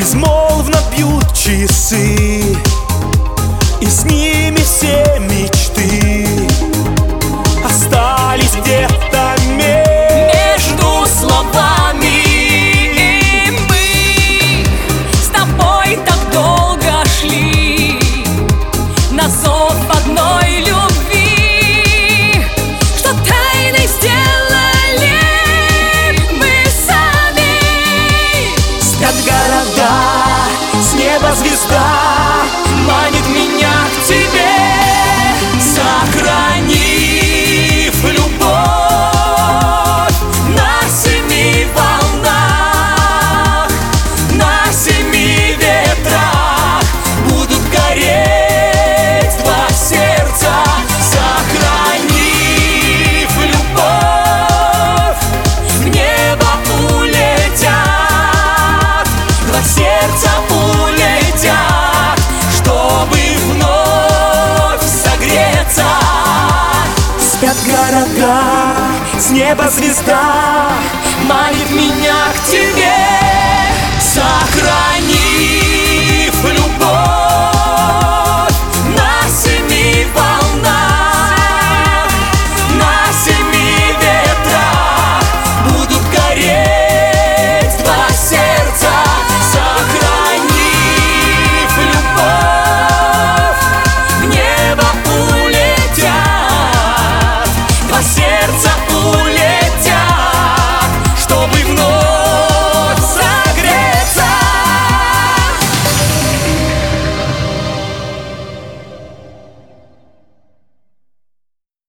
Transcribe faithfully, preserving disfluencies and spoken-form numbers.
безмолвно бьют часы, и с ними все мечты остались где-то между словами. И мы с тобой так долго шли на зов одной любви, что тайной сделали мы сами. Спят города, с неба звезда манит меня к тебе, сохранив любовь на семи волнах, на семи ветрах будут гореть два сердца, сохранив любовь, в небо улетят, два сердца улетят, чтобы вновь согреться. Спят города, с неба звезда манит меня к тебе, сохрани